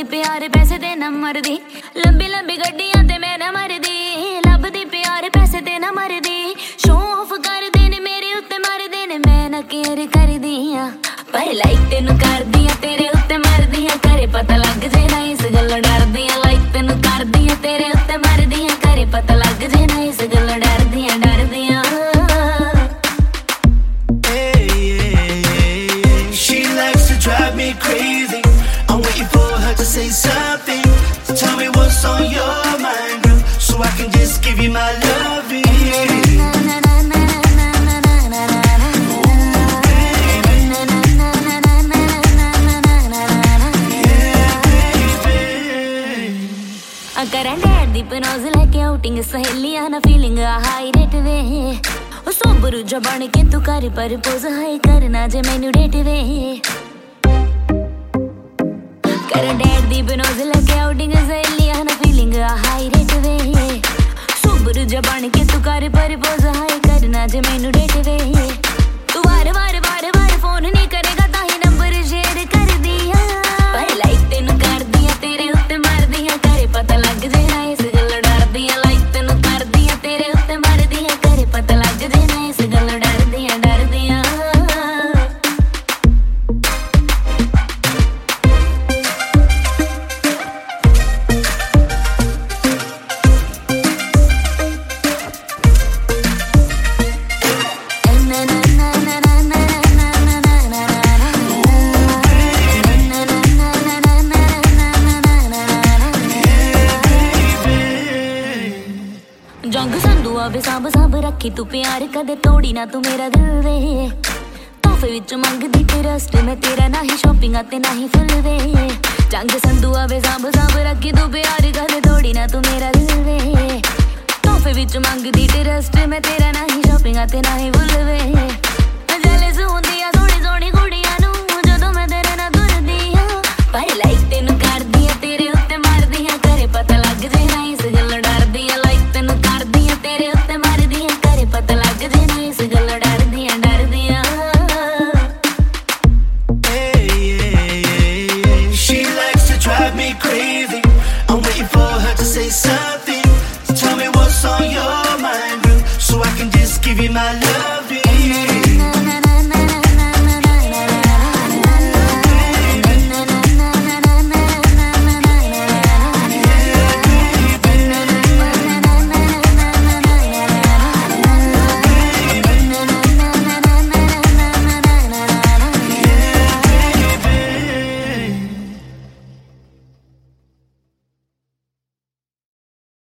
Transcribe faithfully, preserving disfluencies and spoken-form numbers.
प्यार पैसे ते ना मरदी लंबी लंबी गड्डियां ते मैं ना मरदी लभदी प्यार पैसे ते ना मरदी शो ऑफ कर देने मेरे उत्ते मरदे ने मैं ना केयर करदी हां पर लाइक तेनू करदी हां तेरे उत्ते मरदी हां करे पता लग जे ना इस गल्लों डरदी हां लाइक तेनू करदी हां तेरे उत्ते मरदी हां करे पता लग जे ना इस गल्लों डरदी हां डरदी हां drive me crazy. I'm waiting for her to say something, to tell me what's on your mind, girl, so I can just give you my loving. Karan dad दी पनोज लेके आउटिंग सहेलियां ना फीलिंग हाई रेट वे ओ सोबरू जबान के तू कर पर पोज हाई करना जे मैनू डेट वे करण डैड दी पनोज लेके आउटिंग सहेलियां ना फीलिंग हाई रेट वे सोबरू जबान के तू कर पर पोज हाई करना जे मैनू डेट वे तू वार वार वार वार फोन नहीं करेगा ताही नंबर शेयर कर दिया पर लाइक तेनू कर दिया तेरे उत्ते मार दिया करे पता लग जे ना इस गल्लों डरदी हां लाइक तेनू कर दिया तेरे उत्ते मार दिया करे पता लग जे ना इस गल्लों डरदी हां डरदी हां जंग संधू आवे सांभ सांभ रखी तू प्यार कदे तोड़ी ना तू मेरा दिल वे तोहफे विच मंगदी ट्रस्ट मैं तेरा नहीं शॉपिंग ते नहीं फुल वे जंग संधू आवे सांभ सांभ रखी तू प्यार कदे तोड़ी ना तू मेरा दिल वे तोहफे विच मंगदी ट्रस्ट मैं तेरा नहीं शॉपिंग ते नहीं फुल वे जेलस हुंदी आ सोहनी सोहनी कुड़ियां नू जदों मैं तेरे नाल तुरदी हां पर